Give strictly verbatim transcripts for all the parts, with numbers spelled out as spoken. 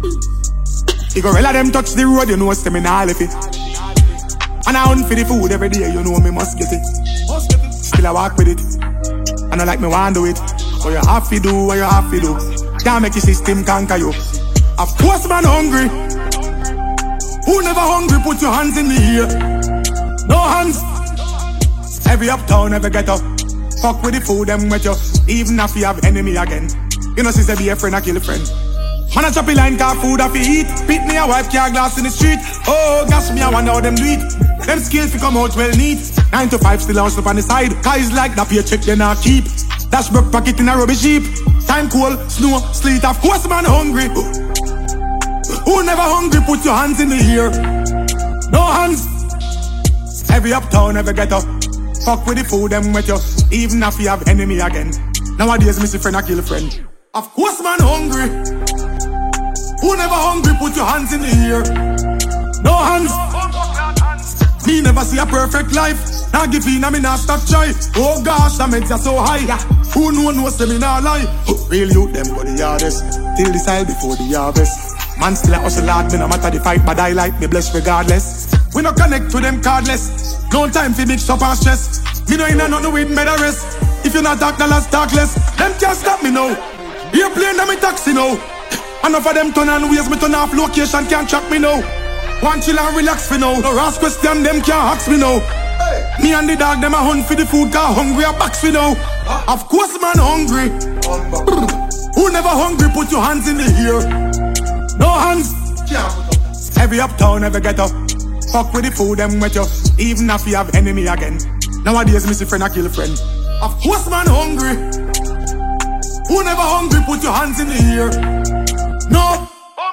You go rella them touch the road, you know say me nah left it. And I hunt for the food every day, you know me must get it. Still I walk with it, and I like me want do it. So you have to do what you have to do. Can't make your system conquer you. Of course man hungry. Who never hungry, put your hands in the air. No hands. Every uptown, every ghetto. Fuck with the food, them with you. Even if you have enemy again. You know, sister, be a friend, I kill a friend. Man, a choppy line, car food, I fi eat. Beat me, a wipe car glass in the street. Oh, gosh, me, I wonder how them do it. Them skills fi come out well neat. Nine to five, still house up on the side. Guys like that, paycheck, they not keep. Dash broke pocket in a rubbish heap. Time cold, snow, sleet, of course, man, hungry. Who never hungry, put your hands in the air. No hands. Every uptown, every ghetto. Fuck with the food, them with you. Even if you have enemy again. Nowadays, me see friend, I kill a friend. Of course, man, hungry. Who never hungry, put your hands in the air. No hands. Me never see a perfect life. Now give in, I me not stop try. Oh gosh, the meds are so high. Who know no say me not lie. Real youth, them go the hardest. Till the side before the harvest. Man still a hustle hard, me no matter the fight, but I like me blessed regardless. We no connect to them cardless. No time for mix up and stress. Me no inna nothing with me the rest. If you not talk, now let's talk less. Them can't stop me now. Airplane na me taxi now. Enough of them turn and waste me turn off location can't track me now. One chill and relax me now. No ask question them can't ask me now. Hey. Me and the dog them a hunt for the food car hungry a box me now. Huh? Of course man hungry. Who never hungry put your hands in the air. No hands. Every uptown every ghetto. Fuck with the food them with you. Even if you have enemy again. Nowadays me see friend I kill a friend. Of course man hungry. Who never hungry put your hands in the air. No.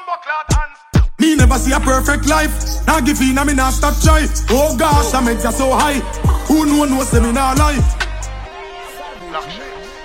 Me never see a perfect life. Now give in, I me not stop try. Oh gosh, the meds are so high. Who know no say me not lie.